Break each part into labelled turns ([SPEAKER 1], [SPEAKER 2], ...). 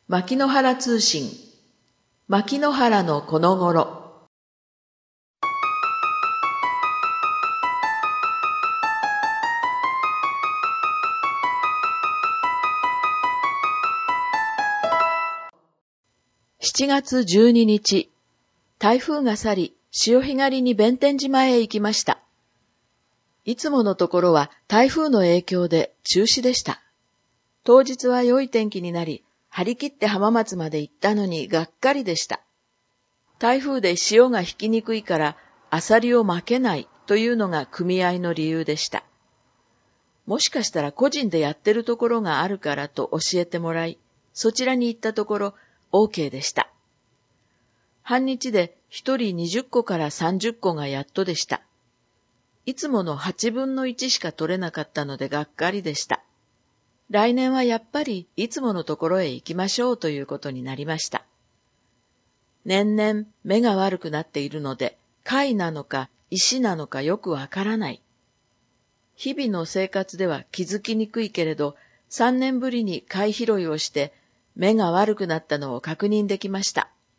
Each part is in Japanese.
[SPEAKER 1] 牧之原通信、牧之原のこのごろ。7月12日、台風が去り、潮干狩りに弁天島へ行きました。いつものところは台風の影響で中止でした。当日は良い天気になり、張り切って浜松まで行ったのにがっかりでした。台風で潮が引きにくいからアサリをまけないというのが組合の理由でした。もしかしたら個人でやってるところがあるからと教えてもらい、そちらに行ったところ OK でした。半日で一人20個から30個がやっとでした。いつもの8分の1しか取れなかったのでがっかりでした。来年はやっぱりいつものところへ行きましょうということになりました。年々目が悪くなっているので、貝なのか石なのかよくわからない。日々の生活では気づきにくいけれど、3年ぶりに貝拾いをして目が悪くなったのを確認できました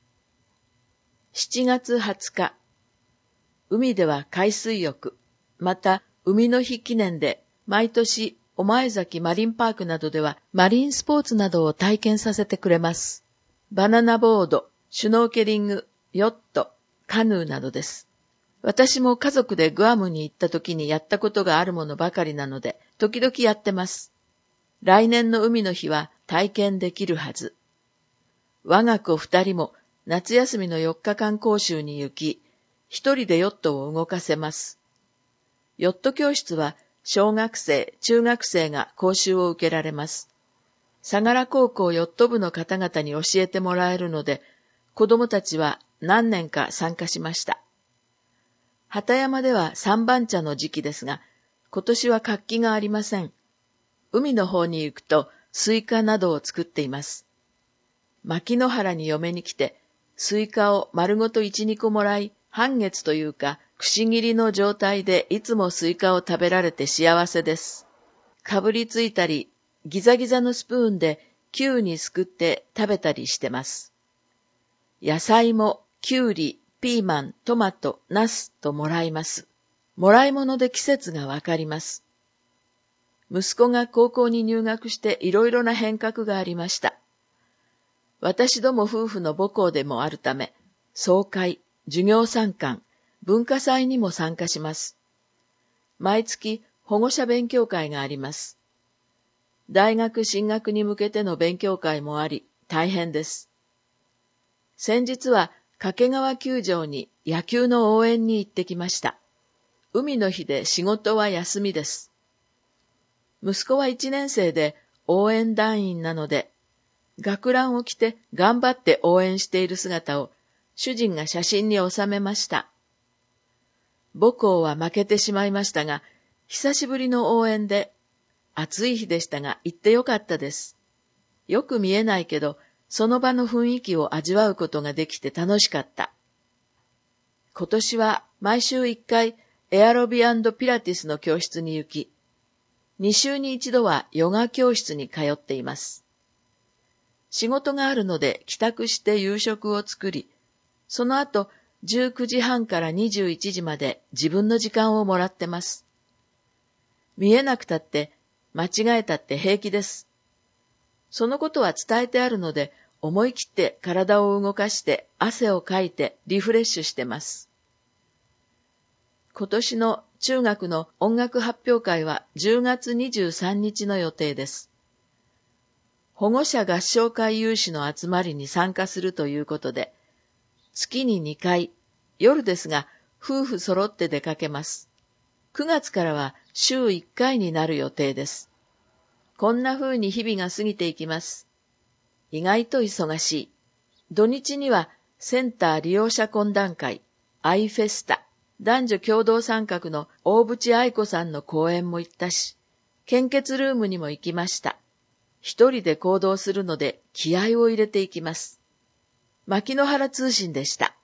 [SPEAKER 1] 。7月20日、海では海水浴、また海の日記念で毎年御前崎マリンパークなどではマリンスポーツなどを体験させてくれます。バナナボード、シュノーケリング、ヨット、カヌーなどです。私も家族でグアムに行った時にやったことがあるものばかりなので、時々やってます。来年の海の日は体験できるはず。我が子2人も夏休みの4日間講習に行き、一人でヨットを動かせます。ヨット教室は小学生、中学生が講習を受けられます。相良高校ヨット部の方々に教えてもらえるので、子供たちは何年か参加しました。畑山では三番茶の時期ですが、今年は活気がありません。海の方に行くとスイカなどを作っています。牧之原に嫁に来て、スイカを丸ごと1、2個もらい、半月というか、くし切りの状態でいつもスイカを食べられて幸せです。かぶりついたり、ギザギザのスプーンで球にすくって食べたりしてます。野菜もきゅうり、ピーマン、トマト、ナスともらいます。もらい物で季節がわかります。息子が高校に入学していろいろな変革がありました。私ども夫婦の母校でもあるため、総会、授業参観、文化祭にも参加します。毎月保護者勉強会があります。大学進学に向けての勉強会もあり、大変です。先日は掛川球場に野球の応援に行ってきました。海の日で仕事は休みです。息子は1年生で応援団員なので、学ランを着て頑張って応援している姿を主人が写真に収めました。母校は負けてしまいましたが、久しぶりの応援で、暑い日でしたが行ってよかったです。よく見えないけど、その場の雰囲気を味わうことができて楽しかった。今年は毎週1回エアロビ&ピラティスの教室に行き、2週に1度はヨガ教室に通っています。仕事があるので帰宅して夕食を作り、その後19時半から21時まで自分の時間をもらってます。見えなくたって、間違えたって平気です。そのことは伝えてあるので、思い切って体を動かして汗をかいてリフレッシュしてます。今年の中学の音楽発表会は10月23日の予定です。保護者合唱会有志の集まりに参加するということで、月に2回、夜ですが夫婦揃って出かけます。9月からは週1回になる予定です。こんな風に日々が過ぎていきます。意外と忙しい。土日にはセンター利用者懇談会、アイフェスタ、男女共同参画の大渕愛子さんの講演も行ったし、献血ルームにも行きました。一人で行動するので気合を入れていきます。牧之原通信でした。